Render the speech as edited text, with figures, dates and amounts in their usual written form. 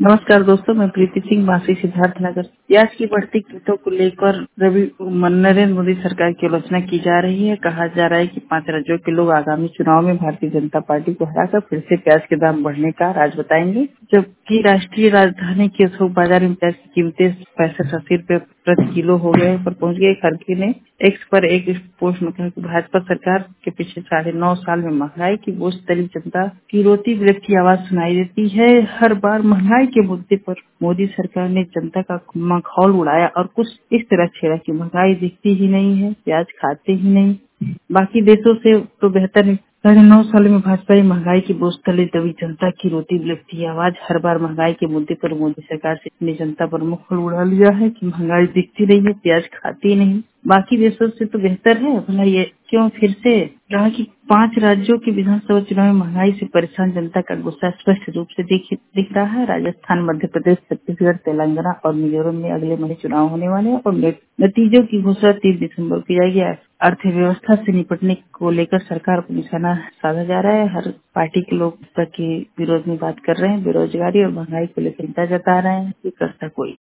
नमस्कार दोस्तों, मैं प्रीति सिंह बांसी सिद्धार्थ नगर। प्याज की बढ़ती कीमतों को लेकर नरेंद्र मोदी सरकार की आलोचना की जा रही है। कहा जा रहा है कि 5 राज्यों के लोग आगामी चुनाव में भारतीय जनता पार्टी को हराकर फिर से प्याज के दाम बढ़ने का राज बताएंगे। जबकि राष्ट्रीय राजधानी के थोक बाजार में प्याज की कीमतें 65-80 रुपए प्रति किलो हो गए पर पहुंच गए। खड़गे ने एक्स पर एक पोस्ट में कहा कि भाजपा सरकार के पिछले 9.5 साल में महंगाई की बोझ तली जनता की रोती बिलखती आवाज सुनाई देती है। हर बार महंगाई के मुद्दे पर मोदी सरकार ने जनता का मखौल उड़ाया और कुछ इस तरह छेड़ा कि महंगाई दिखती ही नहीं है, प्याज खाते ही नहीं, बाकी देशों से तो बेहतर है। 9.5 साल में भाजपा की महंगाई की बोझ तले दबी जनता की रोती बिलखती आवाज। हर बार महंगाई के मुद्दे पर मोदी सरकार ने जनता पर मुखर उड़ा लिया है कि महंगाई दिखती नहीं है, प्याज खाती नहीं, बाकी देशों से तो बेहतर है। भला ये क्यों फिर से? कहा कि 5 राज्यों के विधानसभा चुनाव में महंगाई से परेशान जनता का गुस्सा स्पष्ट रूप से दिख रहा है। राजस्थान, मध्य प्रदेश, छत्तीसगढ़, तेलंगाना और मिजोरम में अगले महीने चुनाव होने वाले हैं और नतीजों की घोषणा 3 दिसंबर को की जाएगी। अर्थव्यवस्था से निपटने को लेकर सरकार को निशाना साधा जा रहा है। हर पार्टी के लोग के विरोध में बात कर रहे हैं। बेरोजगारी और महंगाई को लेकर चिंता जता रहे हैं कि करता कोई